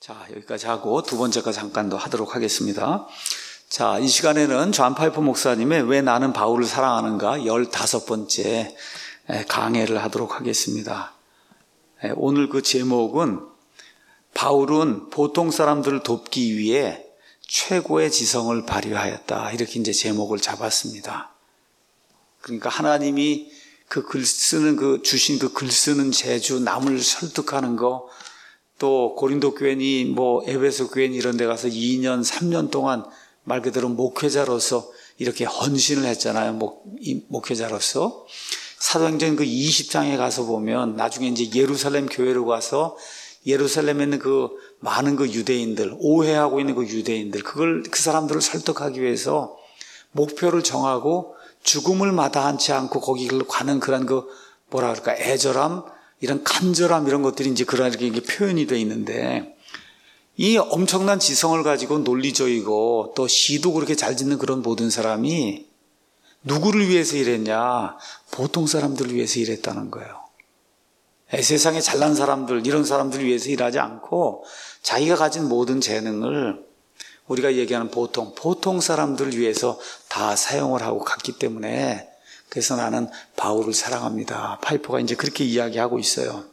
자, 여기까지 하고 두 번째 거 잠깐 더 하도록 하겠습니다. 자, 이 시간에는 존 파이퍼 목사님의 왜 나는 바울을 사랑하는가 15번째 강해를 하도록 하겠습니다. 오늘 그 제목은 바울은 보통 사람들을 돕기 위해 최고의 지성을 발휘하였다. 이렇게 이제 제목을 잡았습니다. 그러니까 하나님이 그 글 쓰는 주신 그 글 쓰는 재주, 남을 설득하는 거, 또 고린도 교회니 에베소 교회니 이런 데 가서 2년, 3년 동안 말 그대로 목회자로서 이렇게 헌신을 했잖아요. 목회자로서. 사도행전 그 20장에 가서 보면 나중에 이제 예루살렘 교회로 가서 예루살렘에 있는 그 많은 그 유대인들, 오해하고 있는 그 유대인들, 그 사람들을 설득하기 위해서 목표를 정하고 죽음을 마다하지 않고 거기로 가는 그런 애절함, 이런 간절함 이런 것들이 이제 그렇게 표현이 되어 있는데, 이 엄청난 지성을 가지고 논리적이고 또 시도 그렇게 잘 짓는 그런 모든 사람이 누구를 위해서 일했냐? 보통 사람들을 위해서 일했다는 거예요. 세상에 잘난 사람들, 이런 사람들을 위해서 일하지 않고 자기가 가진 모든 재능을 우리가 얘기하는 보통 사람들을 위해서 다 사용을 하고 갔기 때문에, 그래서 나는 바울을 사랑합니다. 파이퍼가 이제 그렇게 이야기하고 있어요.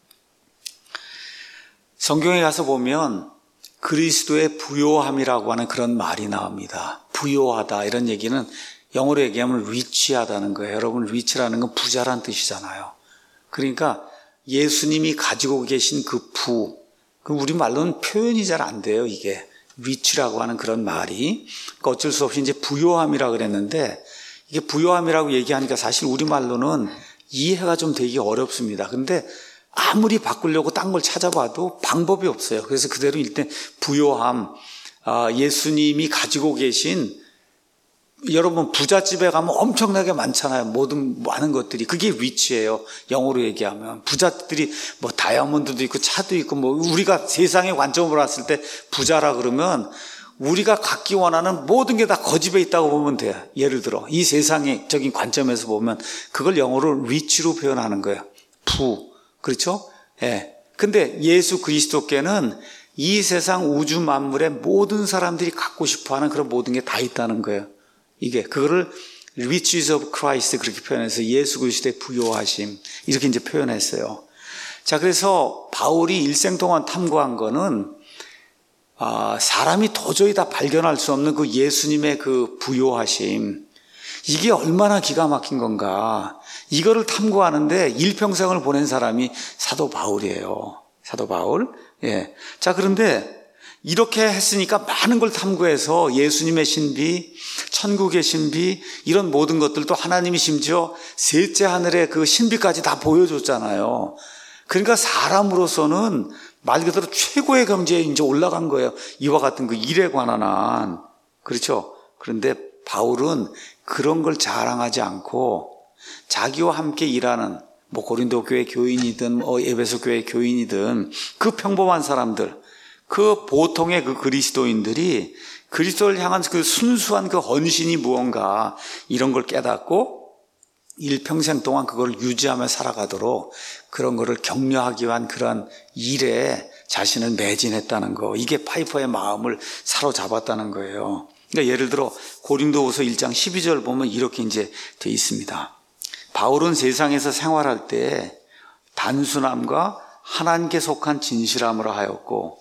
성경에 가서 보면 그리스도의 부요함이라고 하는 그런 말이 나옵니다. 부요하다 이런 얘기는 영어로 얘기하면 리치하다는 거예요. 여러분, 리치라는 건 부자란 뜻이잖아요. 그러니까 예수님이 가지고 계신 그 우리말로는 표현이 잘 안 돼요. 이게 리치라고 하는 그런 말이. 그러니까 어쩔 수 없이 이제 부요함이라고 그랬는데, 이게 부요함이라고 얘기하니까 사실 우리말로는 이해가 좀 되기 어렵습니다. 그런데 아무리 바꾸려고 딴 걸 찾아봐도 방법이 없어요. 그래서 그대로 일단 부요함, 예수님이 가지고 계신, 여러분 부잣집에 가면 엄청나게 많잖아요. 많은 것들이. 그게 리치예요. 영어로 얘기하면. 부잣들이 다이아몬드도 있고 차도 있고 우리가 세상의 관점으로 봤을 때 부자라 그러면 우리가 갖기 원하는 모든 게 다 거집에 있다고 보면 돼요. 예를 들어 이 세상적인 관점에서 보면 그걸 영어로 리치로 표현하는 거예요. 그렇죠? 예. 근데 예수 그리스도께는 이 세상 우주 만물의 모든 사람들이 갖고 싶어하는 그런 모든 게 다 있다는 거예요. 그거를 riches of Christ 그렇게 표현해서 예수 그리스도의 부요하심 이렇게 이제 표현했어요. 자, 그래서 바울이 일생 동안 탐구한 거는 사람이 도저히 다 발견할 수 없는 그 예수님의 그 부요하심, 이게 얼마나 기가 막힌 건가. 이거를 탐구하는데 일평생을 보낸 사람이 사도 바울이에요. 사도 바울. 예. 자, 그런데 이렇게 했으니까 많은 걸 탐구해서 예수님의 신비, 천국의 신비, 이런 모든 것들도 하나님이 심지어 셋째 하늘의 그 신비까지 다 보여줬잖아요. 그러니까 사람으로서는 말 그대로 최고의 경지에 이제 올라간 거예요. 이와 같은 그 일에 관한 한. 그렇죠? 그런데 바울은 그런 걸 자랑하지 않고 자기와 함께 일하는 고린도 교회 교인이든 에베소 교회 교인이든 그 평범한 사람들, 그 보통의 그 그리스도인들이 그리스도를 향한 그 순수한 그 헌신이 무언가 이런 걸 깨닫고 일평생 동안 그걸 유지하며 살아가도록 그런 거를 격려하기 위한 그런 일에 자신을 매진했다는 거, 이게 파이퍼의 마음을 사로잡았다는 거예요. 그러니까 예를 들어 고린도후서 1장 12절 보면 이렇게 이제 돼 있습니다. 바울은 세상에서 생활할 때 단순함과 하나님께 속한 진실함으로 하였고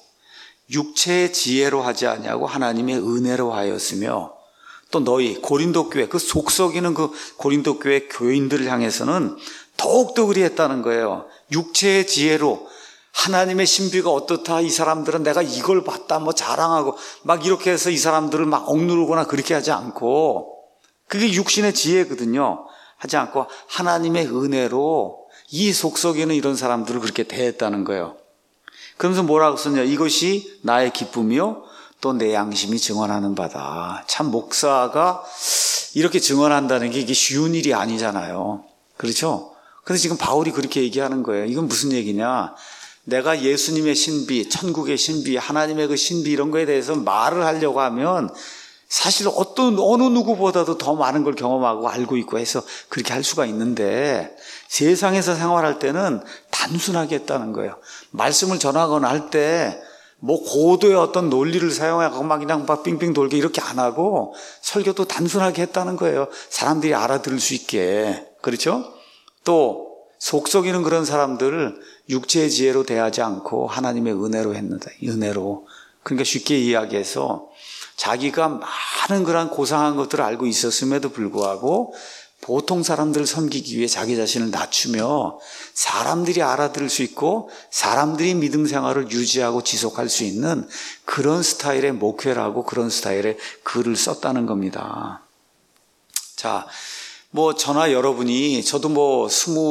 육체의 지혜로 하지 아니하고 하나님의 은혜로 하였으며, 또 너희 고린도 교회, 그 속썩이는 그 고린도 교회 교인들을 향해서는 더욱더 그리했다는 거예요. 육체의 지혜로 하나님의 신비가 어떻다, 이 사람들은 내가 이걸 봤다 자랑하고 이렇게 해서 이 사람들을 억누르거나 그렇게 하지 않고, 그게 육신의 지혜거든요. 하지 않고 하나님의 은혜로 이 속썩이는 이런 사람들을 그렇게 대했다는 거예요. 그러면서 뭐라고 썼냐? 이것이 나의 기쁨이요 또 내 양심이 증언하는 바다. 참 목사가 이렇게 증언한다는 게 이게 쉬운 일이 아니잖아요. 그렇죠? 근데 지금 바울이 그렇게 얘기하는 거예요. 이건 무슨 얘기냐? 내가 예수님의 신비, 천국의 신비, 하나님의 그 신비 이런 거에 대해서 말을 하려고 하면 사실 어느 누구보다도 더 많은 걸 경험하고 알고 있고 해서 그렇게 할 수가 있는데, 세상에서 생활할 때는 단순하게 했다는 거예요. 말씀을 전하거나 할 때 뭐 고도의 어떤 논리를 사용하고 막 그냥 막 빙빙 돌게 이렇게 안 하고 설교도 단순하게 했다는 거예요. 사람들이 알아들을 수 있게. 그렇죠? 또 속썩이는 그런 사람들을 육체의 지혜로 대하지 않고 하나님의 은혜로 했는다. 은혜로. 그러니까 쉽게 이야기해서 자기가 많은 그런 고상한 것들을 알고 있었음에도 불구하고 보통 사람들을 섬기기 위해 자기 자신을 낮추며 사람들이 알아들을 수 있고 사람들이 믿음 생활을 유지하고 지속할 수 있는 그런 스타일의 목회라고 그런 스타일의 글을 썼다는 겁니다. 자, 뭐 저나 여러분이 저도 뭐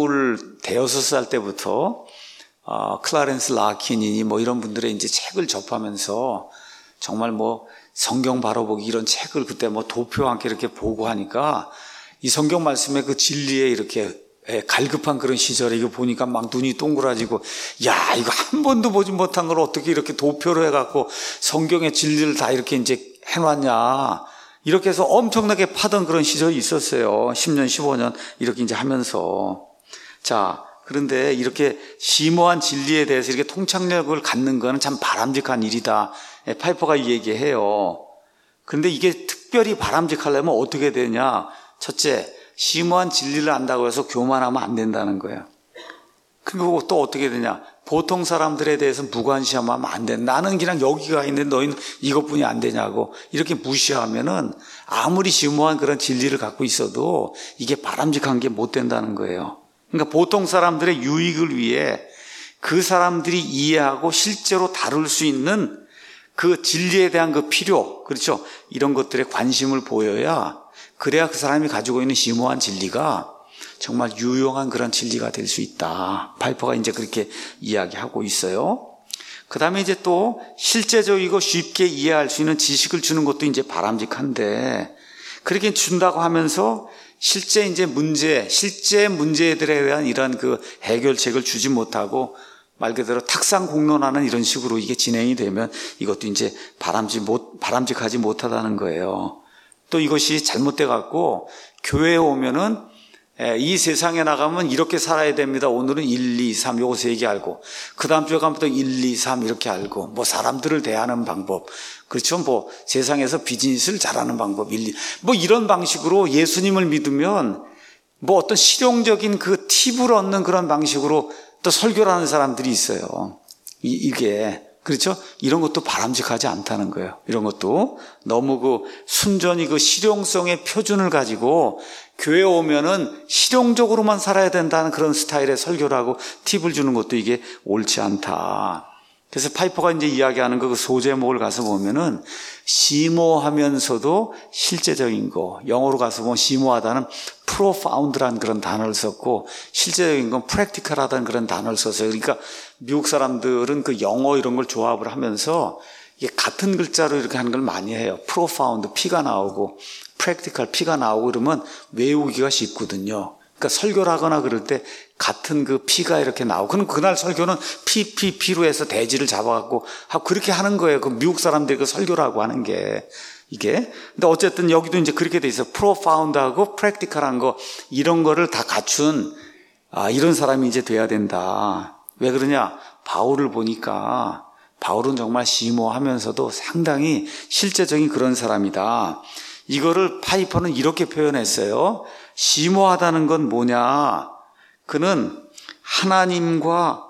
26살 때부터 클라렌스 라킨이니 뭐 이런 분들의 이제 책을 접하면서 정말 뭐 성경 바로 보기 이런 책을 그때 뭐 도표와 함께 이렇게 보고 하니까 이 성경 말씀의 그 진리에 이렇게 갈급한 그런 시절에 이거 보니까 막 눈이 동그라지고 야 이거 한 번도 보지 못한 걸 어떻게 이렇게 도표로 해갖고 성경의 진리를 다 이렇게 이제 해놨냐 이렇게 해서 엄청나게 파던 그런 시절이 있었어요. 10년 15년 이렇게 이제 하면서 자 그런데 이렇게 심오한 진리에 대해서 이렇게 통찰력을 갖는 거는 참 바람직한 일이다. 파이퍼가 이 얘기해요. 그런데 이게 특별히 바람직하려면 어떻게 되냐? 첫째, 심오한 진리를 안다고 해서 교만하면 안 된다는 거예요. 그리고 또 어떻게 되냐? 보통 사람들에 대해서 무관심하면 안 돼. 나는 그냥 여기가 있는데 너희는 이것뿐이 안 되냐고 이렇게 무시하면은 아무리 심오한 그런 진리를 갖고 있어도 이게 바람직한 게 못 된다는 거예요. 그러니까 보통 사람들의 유익을 위해 그 사람들이 이해하고 실제로 다룰 수 있는 그 진리에 대한 그 필요, 그렇죠? 이런 것들에 관심을 보여야 그래야 그 사람이 가지고 있는 심오한 진리가 정말 유용한 그런 진리가 될 수 있다. 파이퍼가 이제 그렇게 이야기하고 있어요. 그 다음에 이제 또 실제적이고 쉽게 이해할 수 있는 지식을 주는 것도 이제 바람직한데 그렇게 준다고 하면서 실제 문제들에 대한 이런 그 해결책을 주지 못하고 말 그대로 탁상 공론하는 이런 식으로 이게 진행이 되면 이것도 이제 바람직하지 못하다는 거예요. 또 이것이 잘못돼 갖고 교회에 오면은 이 세상에 나가면 이렇게 살아야 됩니다. 오늘은 1, 2, 3 요거 세 개 알고 그 다음 주에 가면 또 1, 2, 3 이렇게 알고 뭐 사람들을 대하는 방법 그렇죠. 뭐 세상에서 비즈니스를 잘하는 방법 1, 2 뭐 이런 방식으로 예수님을 믿으면 뭐 어떤 실용적인 그 팁을 얻는 그런 방식으로 또 설교를 하는 사람들이 있어요. 이게 그렇죠? 이런 것도 바람직하지 않다는 거예요. 이런 것도 너무 그 순전히 그 실용성의 표준을 가지고 교회에 오면은 실용적으로만 살아야 된다는 그런 스타일의 설교를 하고 팁을 주는 것도 이게 옳지 않다. 그래서 파이퍼가 이제 이야기하는 그 소제목을 가서 보면은 심오하면서도 실제적인 거, 영어로 가서 보면 심오하다는 profound라는 그런 단어를 썼고 실제적인 건 practical하다는 그런 단어를 썼어요. 그러니까 미국 사람들은 그 영어 이런 걸 조합을 하면서 이게 같은 글자로 이렇게 하는 걸 많이 해요. profound, P가 나오고 practical, P가 나오고 그러면 외우기가 쉽거든요. 그러니까 설교를 하거나 그럴 때 같은 그 P가 이렇게 나오고 그럼 그날 설교는 P로 해서 대지를 잡아갖고 그렇게 하는 거예요. 그 미국 사람들이 그 설교라고 하는 게 이게. 근데 어쨌든 여기도 이제 그렇게 돼 있어요. profound하고 practical한 거 이런 거를 다 갖춘 이런 사람이 이제 돼야 된다. 왜 그러냐? 바울을 보니까 바울은 정말 심오하면서도 상당히 실제적인 그런 사람이다. 이거를 파이퍼는 이렇게 표현했어요. 심오하다는 건 뭐냐? 그는 하나님,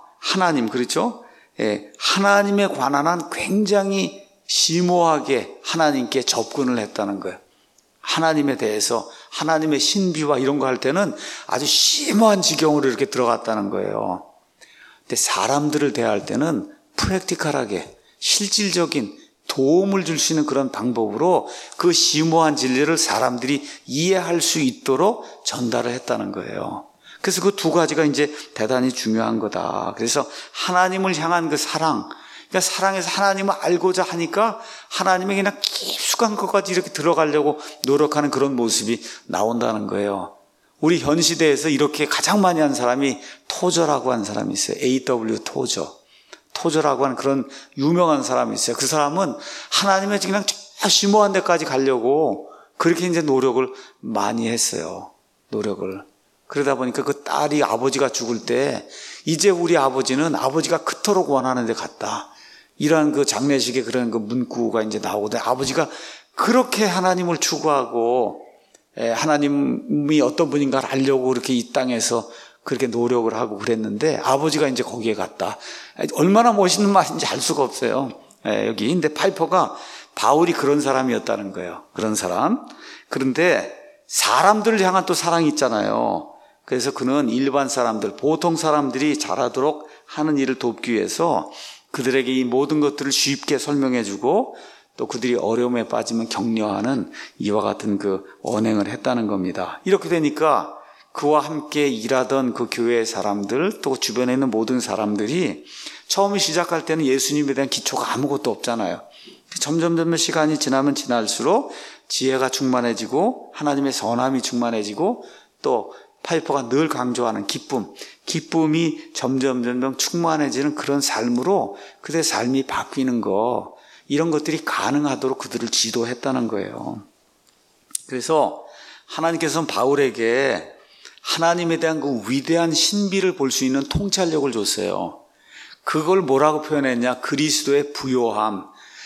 그렇죠? 예, 하나님에 관한 한 굉장히 심오하게 하나님께 접근을 했다는 거예요. 하나님에 대해서, 하나님의 신비와 이런 거 할 때는 아주 심오한 지경으로 이렇게 들어갔다는 거예요. 근데 사람들을 대할 때는 프랙티컬하게, 실질적인 도움을 줄 수 있는 그런 방법으로 그 심오한 진리를 사람들이 이해할 수 있도록 전달을 했다는 거예요. 그래서 그 두 가지가 이제 대단히 중요한 거다. 그래서 하나님을 향한 그 사랑, 그러니까 사랑해서 하나님을 알고자 하니까 하나님의 그냥 깊숙한 것까지 이렇게 들어가려고 노력하는 그런 모습이 나온다는 거예요. 우리 현 시대에서 이렇게 가장 많이 한 사람이 토저라고 하는 사람이 있어요. A.W. 토저라고 하는 그런 유명한 사람이 있어요. 그 사람은 하나님의 그냥 저 심오한 데까지 가려고 그렇게 이제 노력을 많이 했어요. 노력을. 그러다 보니까 그 딸이 아버지가 죽을 때 이제 우리 아버지는 아버지가 그토록 원하는 데 갔다. 이러한 그 장례식에 그런 그 문구가 이제 나오거든요. 아버지가 그렇게 하나님을 추구하고 하나님이 어떤 분인가를 알려고 그렇게 이 땅에서 그렇게 노력을 하고 그랬는데 아버지가 이제 거기에 갔다. 얼마나 멋있는 말인지 알 수가 없어요. 여기. 근데 파이퍼가 바울이 그런 사람이었다는 거예요. 그런 사람. 그런데 사람들을 향한 또 사랑이 있잖아요. 그래서 그는 일반 사람들, 보통 사람들이 잘하도록 하는 일을 돕기 위해서 그들에게 이 모든 것들을 쉽게 설명해주고 또 그들이 어려움에 빠지면 격려하는 이와 같은 그 언행을 했다는 겁니다. 이렇게 되니까 그와 함께 일하던 그 교회의 사람들 또 주변에 있는 모든 사람들이 처음에 시작할 때는 예수님에 대한 기초가 아무것도 없잖아요. 점점 시간이 지나면 지날수록 지혜가 충만해지고 하나님의 선함이 충만해지고 또 파이퍼가 늘 강조하는 기쁨이 점점 충만해지는 그런 삶으로 그들의 삶이 바뀌는 거, 이런 것들이 가능하도록 그들을 지도했다는 거예요. 그래서 하나님께서는 바울에게 하나님에 대한 그 위대한 신비를 볼 수 있는 통찰력을 줬어요. 그걸 뭐라고 표현했냐? 그리스도의 부요함.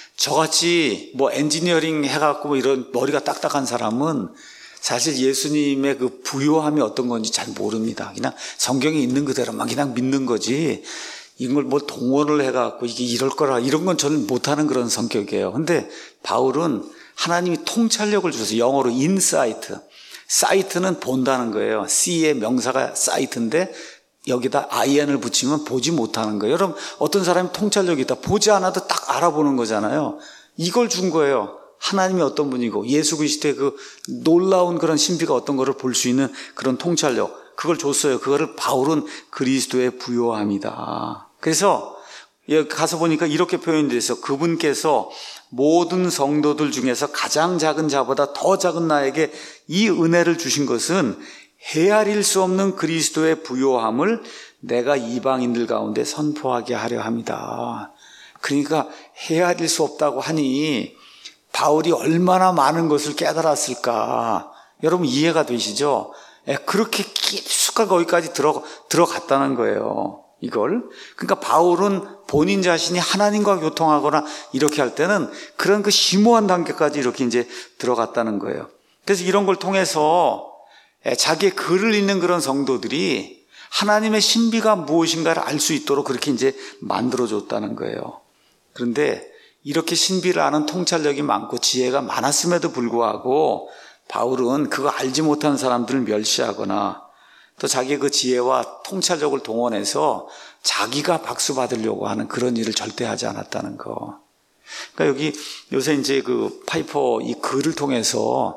저같이 엔지니어링 해갖고 이런 머리가 딱딱한 사람은 사실 예수님의 그 부요함이 어떤 건지 잘 모릅니다. 그냥 성경에 있는 그대로만 그냥 믿는 거지. 이걸 동원을 해갖고 이게 이럴 거라 이런 건 저는 못하는 그런 성격이에요. 근데 바울은 하나님이 통찰력을 주셔서 영어로 인사이트. 사이트는 본다는 거예요. C의 명사가 사이트인데 여기다 IN을 붙이면 보지 못하는 거예요. 여러분 어떤 사람이 통찰력이 있다. 보지 않아도 딱 알아보는 거잖아요. 이걸 준 거예요. 하나님이 어떤 분이고 예수 그리스도의 그 놀라운 그런 신비가 어떤 거를 볼 수 있는 그런 통찰력, 그걸 줬어요. 그거를 바울은 그리스도의 부요함이다. 그래서 여기 가서 보니까 이렇게 표현되어 있어요. 그분께서 모든 성도들 중에서 가장 작은 자보다 더 작은 나에게 이 은혜를 주신 것은 헤아릴 수 없는 그리스도의 부요함을 내가 이방인들 가운데 선포하게 하려 합니다. 그러니까 헤아릴 수 없다고 하니 바울이 얼마나 많은 것을 깨달았을까. 여러분 이해가 되시죠? 그렇게 깊숙하게 거기까지 들어갔다는 거예요. 이걸. 그러니까 바울은 본인 자신이 하나님과 교통하거나 이렇게 할 때는 그런 그 심오한 단계까지 이렇게 이제 들어갔다는 거예요. 그래서 이런 걸 통해서 자기의 글을 읽는 그런 성도들이 하나님의 신비가 무엇인가를 알 수 있도록 그렇게 이제 만들어줬다는 거예요. 그런데 이렇게 신비를 아는 통찰력이 많고 지혜가 많았음에도 불구하고 바울은 그거 알지 못하는 사람들을 멸시하거나 또 자기의 그 지혜와 통찰력을 동원해서 자기가 박수 받으려고 하는 그런 일을 절대 하지 않았다는 거. 그러니까 여기 요새 이제 그 파이퍼 이 글을 통해서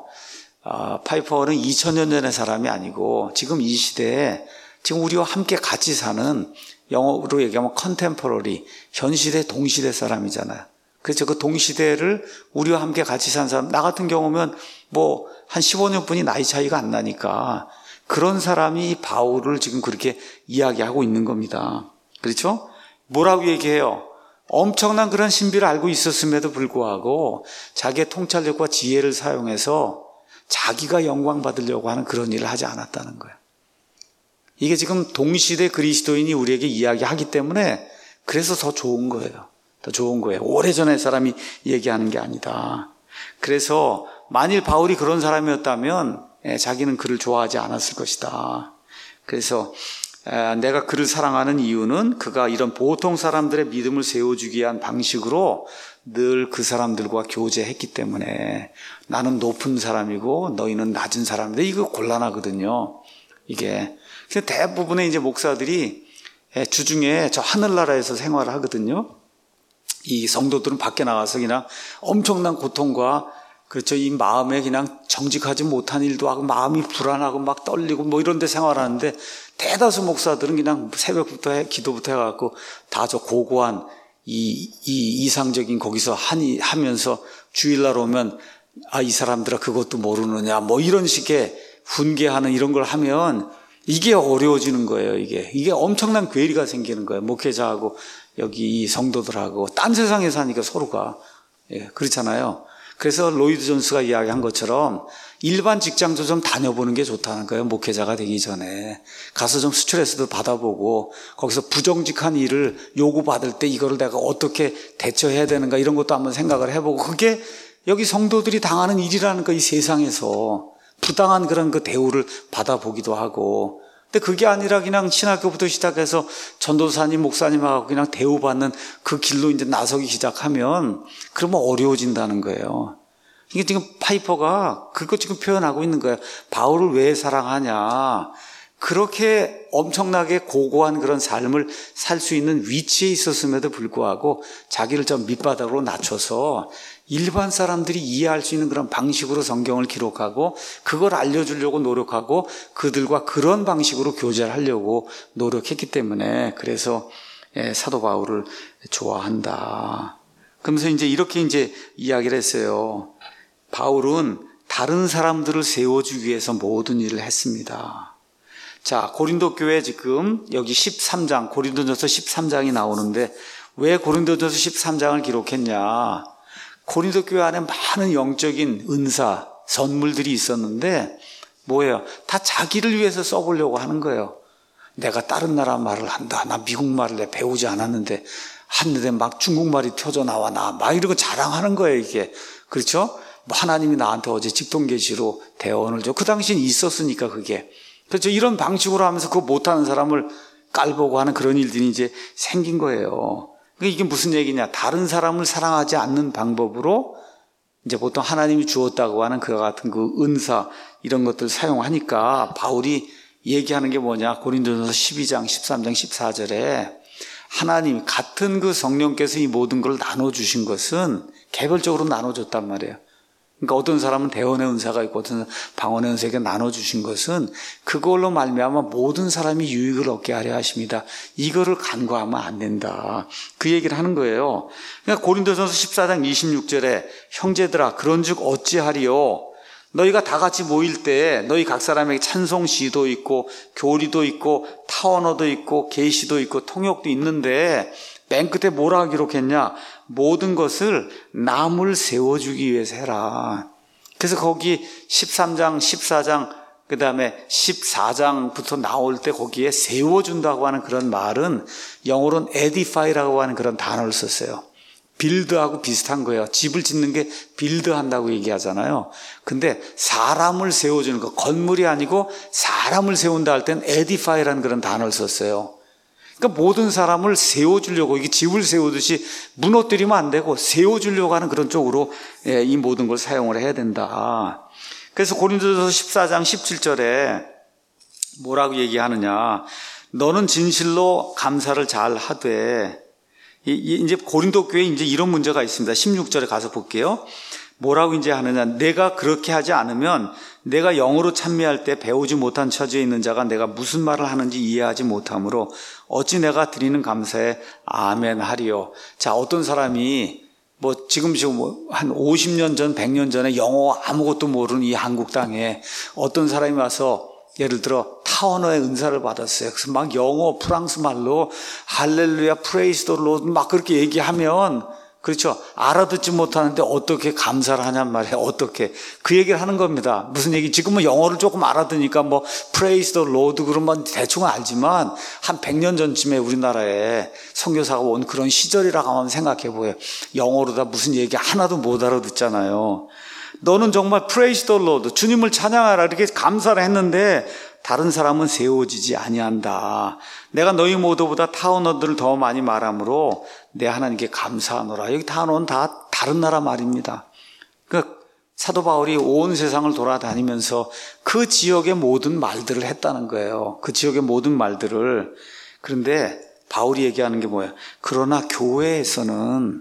파이퍼는 2000년 전의 사람이 아니고 지금 이 시대에 지금 우리와 함께 같이 사는, 영어로 얘기하면 컨템포러리, 현시대 동시대 사람이잖아요. 그래서 그 동시대를 우리와 함께 같이 산 사람, 나 같은 경우면 한 15년뿐이 나이 차이가 안 나니까 그런 사람이 바울을 지금 그렇게 이야기하고 있는 겁니다. 그렇죠? 뭐라고 얘기해요? 엄청난 그런 신비를 알고 있었음에도 불구하고 자기의 통찰력과 지혜를 사용해서 자기가 영광 받으려고 하는 그런 일을 하지 않았다는 거예요. 이게 지금 동시대 그리스도인이 우리에게 이야기하기 때문에 그래서 더 좋은 거예요. 더 좋은 거예요. 오래전의 사람이 얘기하는 게 아니다. 그래서 만일 바울이 그런 사람이었다면 자기는 그를 좋아하지 않았을 것이다. 그래서 내가 그를 사랑하는 이유는 그가 이런 보통 사람들의 믿음을 세워주기 위한 방식으로 늘 그 사람들과 교제했기 때문에 나는 높은 사람이고 너희는 낮은 사람인데 이거 곤란하거든요. 이게. 그래서 대부분의 이제 목사들이 주중에 저 하늘나라에서 생활을 하거든요. 이 성도들은 밖에 나가서 그냥 엄청난 고통과 그렇죠. 이 마음에 그냥 정직하지 못한 일도 하고 마음이 불안하고 막 떨리고 이런 데 생활하는데 대다수 목사들은 그냥 새벽부터 기도부터 해갖고 다 저 고고한 이 이상적인 거기서 하면서 주일날 오면 이 사람들아 그것도 모르느냐 이런 식의 훈계하는 이런 걸 하면 이게 어려워지는 거예요. 이게 엄청난 괴리가 생기는 거예요. 목회자하고 여기 이 성도들하고 딴 세상에 사니까 서로가 그렇잖아요. 그래서 로이드 존스가 이야기한 것처럼 일반 직장도 좀 다녀보는 게 좋다는 거예요. 목회자가 되기 전에. 가서 좀 스트레스도 받아보고 거기서 부정직한 일을 요구받을 때 이거를 내가 어떻게 대처해야 되는가 이런 것도 한번 생각을 해보고 그게 여기 성도들이 당하는 일이라는 거 이 세상에서 부당한 그런 그 대우를 받아보기도 하고 근데 그게 아니라 그냥 신학교부터 시작해서 전도사님, 목사님하고 그냥 대우받는 그 길로 이제 나서기 시작하면 그러면 어려워진다는 거예요. 이게 지금 파이퍼가 그거 지금 표현하고 있는 거예요. 바울을 왜 사랑하냐. 그렇게 엄청나게 고고한 그런 삶을 살 수 있는 위치에 있었음에도 불구하고 자기를 좀 밑바닥으로 낮춰서 일반 사람들이 이해할 수 있는 그런 방식으로 성경을 기록하고 그걸 알려주려고 노력하고 그들과 그런 방식으로 교제를 하려고 노력했기 때문에 그래서 사도 바울을 좋아한다. 그러면서 이렇게 이야기를 했어요. 바울은 다른 사람들을 세워주기 위해서 모든 일을 했습니다. 자, 고린도 교회 지금 여기 13장, 고린도전서 13장이 나오는데 왜 고린도전서 13장을 기록했냐? 고린도 교회 안에 많은 영적인 은사, 선물들이 있었는데 뭐예요? 다 자기를 위해서 써보려고 하는 거예요. 내가 다른 나라 말을 한다. 나 미국 말을 내가 배우지 않았는데 하는데 막 중국말이 튀어져 나와 막 이러고 자랑하는 거예요, 이게. 그렇죠? 하나님이 나한테 어제 직통계시로 대언을 줘. 그 당시엔 있었으니까 그게. 그렇죠? 이런 방식으로 하면서 그거 못하는 사람을 깔보고 하는 그런 일들이 이제 생긴 거예요. 이게 무슨 얘기냐? 다른 사람을 사랑하지 않는 방법으로 이제 보통 하나님이 주었다고 하는 그와 같은 그 은사 이런 것들 사용하니까 바울이 얘기하는 게 뭐냐? 고린도전서 12장, 13장, 14절에 하나님 같은 그 성령께서 이 모든 걸 나눠주신 것은 개별적으로 나눠줬단 말이에요. 그러니까 어떤 사람은 대언의 은사가 있고 어떤 사람은 방언의 은사가 나눠주신 것은 그걸로 말미암아 모든 사람이 유익을 얻게 하려 하십니다. 이거를 간과하면 안 된다. 그 얘기를 하는 거예요. 그러니까 고린도전서 14장 26절에 형제들아 그런즉 어찌하리요? 너희가 다 같이 모일 때 너희 각 사람에게 찬송 시도 있고 교리도 있고 타언어도 있고 계시도 있고 통역도 있는데 맨 끝에 뭐라고 기록했냐? 모든 것을 남을 세워주기 위해서 해라. 그래서 거기 13장, 14장, 그 다음에 14장부터 나올 때 거기에 세워준다고 하는 그런 말은 영어로는 edify라고 하는 그런 단어를 썼어요. 빌드하고 비슷한 거예요. 집을 짓는 게 빌드한다고 얘기하잖아요. 근데 사람을 세워주는 거, 건물이 아니고 사람을 세운다 할 땐 edify라는 그런 단어를 썼어요. 그러니까 모든 사람을 세워주려고 이게 집을 세우듯이 무너뜨리면 안 되고 세워주려고 하는 그런 쪽으로 이 모든 걸 사용을 해야 된다. 그래서 고린도전서 14장 17절에 뭐라고 얘기하느냐? 너는 진실로 감사를 잘 하되 이제 고린도 교회에 이제 이런 문제가 있습니다. 16절에 가서 볼게요. 뭐라고 이제 하느냐? 내가 그렇게 하지 않으면 내가 영어로 찬미할 때 배우지 못한 처지에 있는 자가 내가 무슨 말을 하는지 이해하지 못하므로 어찌 내가 드리는 감사에 아멘 하리요. 자, 어떤 사람이 지금 한 50년 전, 100년 전에 영어 아무것도 모르는 이 한국 땅에 어떤 사람이 와서 예를 들어 타언어의 은사를 받았어요. 그래서 막 영어, 프랑스 말로 할렐루야, 프레이즈 더 로드 막 그렇게 얘기하면 그렇죠. 알아듣지 못하는데 어떻게 감사를 하냔 말이에요. 어떻게. 그 얘기를 하는 겁니다. 무슨 얘기? 지금은 영어를 조금 알아듣니까 praise the Lord 그러면 대충은 알지만 한 100년 전쯤에 우리나라에 선교사가 온 그런 시절이라고 한번 생각해 보여요. 영어로 다 무슨 얘기 하나도 못 알아듣잖아요. 너는 정말 praise the Lord, 주님을 찬양하라 이렇게 감사를 했는데 다른 사람은 세워지지 아니한다. 내가 너희 모두보다 타언어들을 더 많이 말하므로 내 하나님께 감사하노라. 여기 타언어는 다 다른 나라 말입니다. 그러니까 사도 바울이 온 세상을 돌아다니면서 그 지역의 모든 말들을 했다는 거예요. 그 지역의 모든 말들을. 그런데 바울이 얘기하는 게 뭐예요? 그러나 교회에서는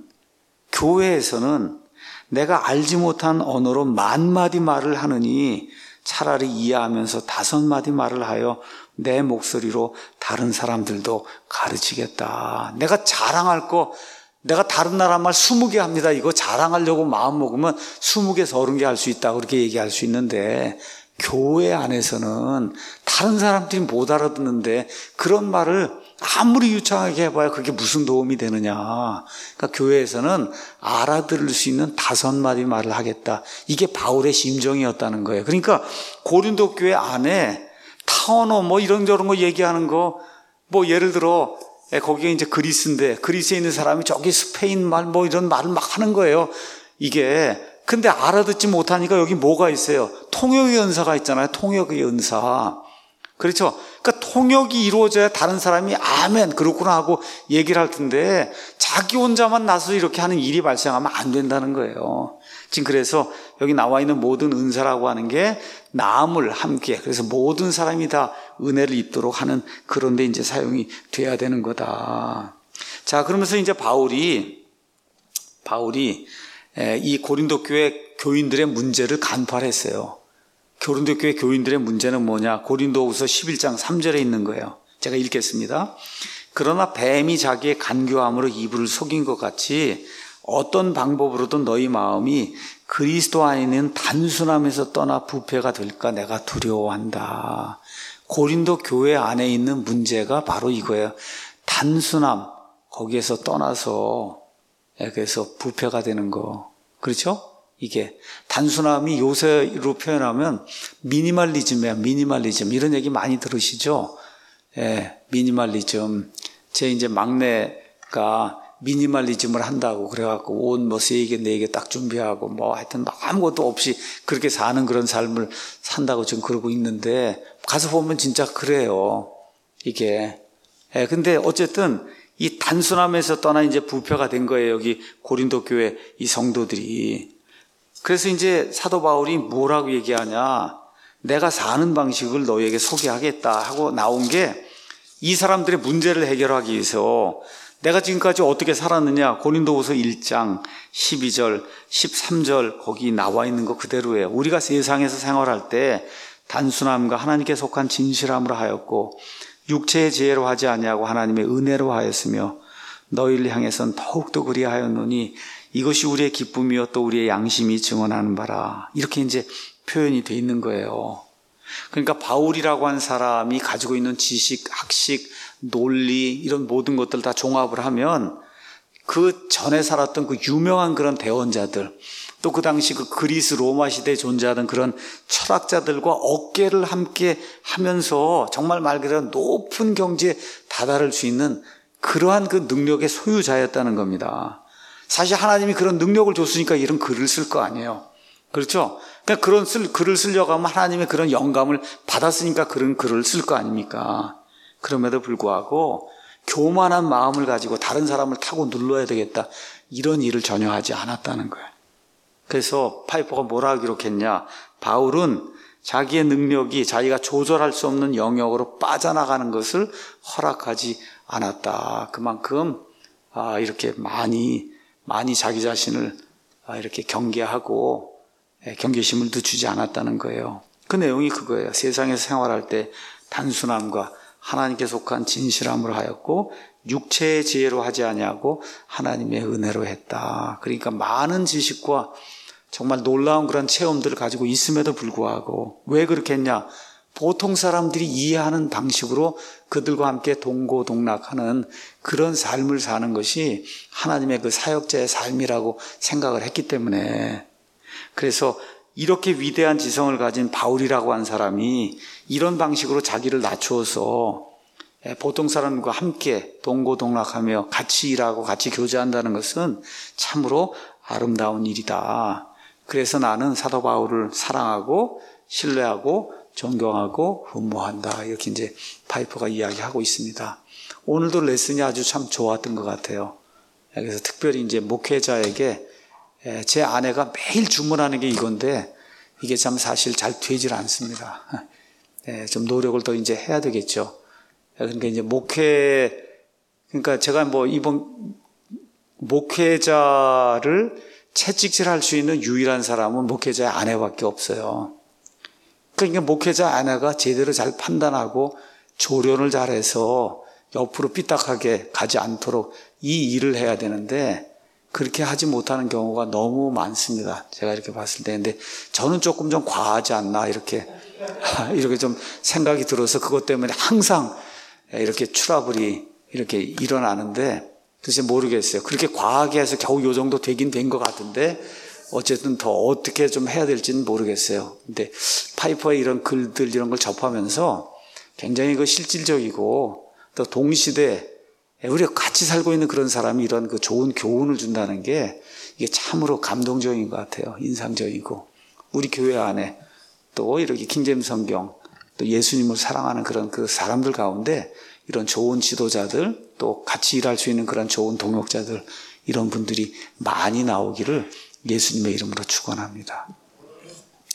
내가 알지 못한 언어로 10,000마디 말을 하느니 차라리 이해하면서 5마디 말을 하여 내 목소리로 다른 사람들도 가르치겠다. 내가 자랑할 거, 내가 다른 나라 말 20개 합니다. 이거 자랑하려고 마음 먹으면 20개, 30개 할 수 있다고 그렇게 얘기할 수 있는데 교회 안에서는 다른 사람들이 못 알아듣는데 그런 말을 아무리 유창하게 해봐야 그게 무슨 도움이 되느냐. 그러니까 교회에서는 알아들을 수 있는 5마디 말을 하겠다. 이게 바울의 심정이었다는 거예요. 그러니까 고린도 교회 안에 타원어 뭐 이런저런 거 얘기하는 거, 뭐 예를 들어 거기에 이제 그리스인데 그리스에 있는 사람이 저기 스페인 말 뭐 이런 말을 막 하는 거예요. 이게 근데 알아듣지 못하니까 여기 뭐가 있어요? 통역의 은사가 있잖아요. 통역의 은사. 그렇죠? 그러니까 통역이 이루어져야 다른 사람이 아멘 그렇구나 하고 얘기를 할 텐데 자기 혼자만 나서 이렇게 하는 일이 발생하면 안 된다는 거예요. 지금 그래서 여기 나와 있는 모든 은사라고 하는 게 남을 함께, 그래서 모든 사람이 다 은혜를 입도록 하는 그런 데 이제 사용이 돼야 되는 거다. 자, 그러면서 이제 바울이 이 고린도 교회 교인들의 문제를 간파했어요. 고린도 교회 교인들의 문제는 뭐냐? 고린도후서 11장 3절에 있는 거예요. 제가 읽겠습니다. 그러나 뱀이 자기의 간교함으로 이불을 속인 것 같이 어떤 방법으로든 너희 마음이 그리스도 안에 있는 단순함에서 떠나 부패가 될까 내가 두려워한다. 고린도 교회 안에 있는 문제가 바로 이거예요. 단순함, 거기에서 떠나서 그래서 부패가 되는 거. 그렇죠? 이게 단순함이 요새로 표현하면 미니멀리즘이야. 미니멀리즘 이런 얘기 많이 들으시죠? 미니멀리즘. 제 이제 막내가 미니멀리즘을 한다고 그래갖고 옷 뭐 3개, 4개 딱 준비하고 뭐 하여튼 아무것도 없이 그렇게 사는 그런 삶을 산다고 지금 그러고 있는데 가서 보면 진짜 그래요. 이게. 근데 어쨌든 이 단순함에서 떠나 이제 부패가 된 거예요. 여기 고린도 교회 이 성도들이. 그래서 이제 사도 바울이 뭐라고 얘기하냐. 내가 사는 방식을 너희에게 소개하겠다 하고 나온 게 이 사람들의 문제를 해결하기 위해서 내가 지금까지 어떻게 살았느냐. 고린도후서 1장 12절 13절 거기 나와 있는 거 그대로예요. 우리가 세상에서 생활할 때 단순함과 하나님께 속한 진실함으로 하였고 육체의 지혜로 하지 아니하고 하나님의 은혜로 하였으며 너희를 향해서는 더욱더 그리하였노니 이것이 우리의 기쁨이요 또 우리의 양심이 증언하는 바라. 이렇게 이제 표현이 돼 있는 거예요. 그러니까 바울이라고 한 사람이 가지고 있는 지식, 학식, 논리 이런 모든 것들 다 종합을 하면 그 전에 살았던 그 유명한 그런 대원자들 또 그 당시 그 그리스 로마 시대에 존재하던 그런 철학자들과 어깨를 함께 하면서 정말 말 그대로 높은 경지에 다다를 수 있는 그러한 그 능력의 소유자였다는 겁니다. 사실 하나님이 그런 능력을 줬으니까 이런 글을 쓸 거 아니에요. 그렇죠? 그러니까 그런 글을 쓰려고 하면 하나님의 그런 영감을 받았으니까 그런 글을 쓸 거 아닙니까? 그럼에도 불구하고 교만한 마음을 가지고 다른 사람을 타고 눌러야 되겠다. 이런 일을 전혀 하지 않았다는 거예요. 그래서 파이퍼가 뭐라고 기록했냐. 바울은 자기의 능력이 자기가 조절할 수 없는 영역으로 빠져나가는 것을 허락하지 않았다. 그만큼 이렇게 많이 자기 자신을 이렇게 경계하고 경계심을도 주지 않았다는 거예요. 그 내용이 그거예요. 세상에서 생활할 때 단순함과 하나님께 속한 진실함으로 하였고 육체의 지혜로 하지 아니하고 하나님의 은혜로 했다. 그러니까 많은 지식과 정말 놀라운 그런 체험들을 가지고 있음에도 불구하고 왜 그렇게 했냐? 보통 사람들이 이해하는 방식으로 그들과 함께 동고동락하는 그런 삶을 사는 것이 하나님의 그 사역자의 삶이라고 생각을 했기 때문에 그래서 이렇게 위대한 지성을 가진 바울이라고 한 사람이 이런 방식으로 자기를 낮추어서 보통 사람과 함께 동고동락하며 같이 일하고 같이 교제한다는 것은 참으로 아름다운 일이다. 그래서 나는 사도 바울을 사랑하고 신뢰하고 존경하고 흠모한다. 이렇게 이제 파이퍼가 이야기하고 있습니다. 오늘도 레슨이 아주 참 좋았던 것 같아요. 그래서 특별히 이제 목회자에게 제 아내가 매일 주문하는 게 이건데 이게 참 사실 잘 되질 않습니다. 좀 노력을 더 이제 해야 되겠죠. 그러니까 이제 그러니까 제가 뭐 이번 목회자를 채찍질할 수 있는 유일한 사람은 목회자의 아내밖에 없어요. 그러니까 목회자 아내가 제대로 잘 판단하고 조련을 잘해서 옆으로 삐딱하게 가지 않도록 이 일을 해야 되는데 그렇게 하지 못하는 경우가 너무 많습니다. 제가 이렇게 봤을 때. 근데 저는 조금 좀 과하지 않나 이렇게 좀 생각이 들어서 그것 때문에 항상 이렇게 트러블이 이렇게 일어나는데 글쎄 모르겠어요. 그렇게 과하게 해서 겨우 요 정도 되긴 된 것 같은데 어쨌든 더 어떻게 좀 해야 될지는 모르겠어요. 근데 파이퍼의 이런 글들 이런 걸 접하면서 굉장히 그 실질적이고 또 동시대 우리가 같이 살고 있는 그런 사람이 이런 그 좋은 교훈을 준다는 게 이게 참으로 감동적인 것 같아요. 인상적이고 우리 교회 안에 또 이렇게 킹제임스 성경 또 예수님을 사랑하는 그런 그 사람들 가운데 이런 좋은 지도자들 또 같이 일할 수 있는 그런 좋은 동역자들 이런 분들이 많이 나오기를 예수님의 이름으로 축원합니다.